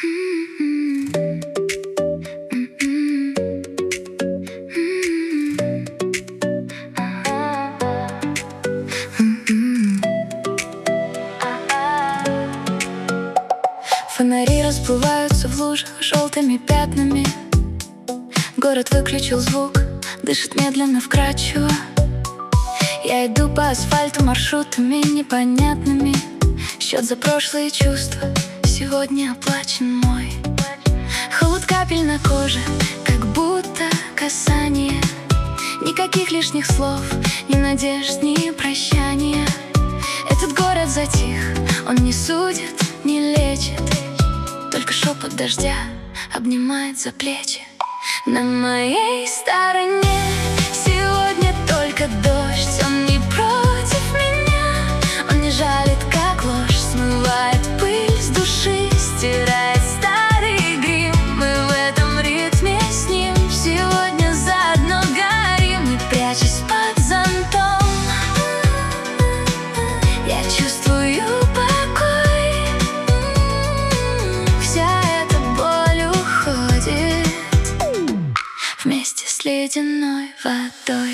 Фонари расплываются в лужах желтыми пятнами. Город выключил звук, дышит медленно, вкрадчиво. Я иду по асфальту маршрутами непонятными. Счет за прошлые чувства сегодня оплачен мой. Холод капель на коже, как будто касание. Никаких лишних слов, ни надежд, ни прощания. Этот город затих, он не судит, не лечит. Только шепот дождя обнимает за плечи. На моей стороне сегодня только дождь. Он не против меня, он не жалит, как ложь. Смывает пыль с души, стирает старый грим. Мы в этом ритме с ним сегодня заодно горим. И прячась под зонтом, я чувствую покой. Вся эта боль уходит вместе с ледяной водой.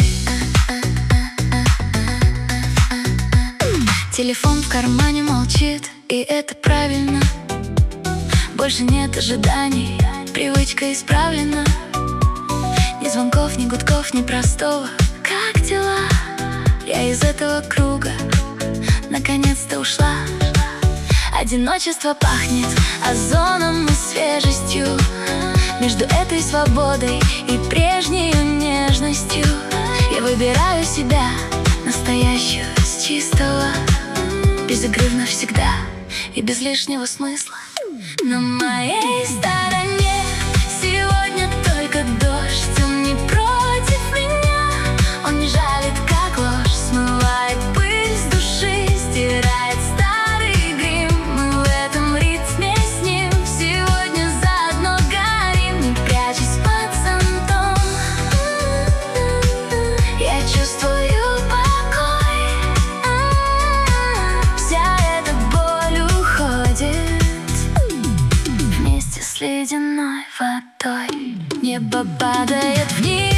Телефон в кармане молчит, и это правильно. Больше нет ожиданий, привычка исправлена. Ни звонков, ни гудков, ни простого «как дела?». Я из этого круга наконец-то ушла. Одиночество пахнет озоном и свежестью. Между этой свободой и прежней нежностью я выбираю себя, настоящую, с чистого, без игры навсегда и без лишнего смысла. На моей стороне сегодня только дождь. Он не против меня, он не жалит, как ложь. Смывает пыль с души, стирает старый грим. Мы в этом ритме с ним сегодня заодно горим. Не прячась под зонтом, я чувствую покой. Вся эта боль уходит вместе с ледяной водой. Небо падает вниз.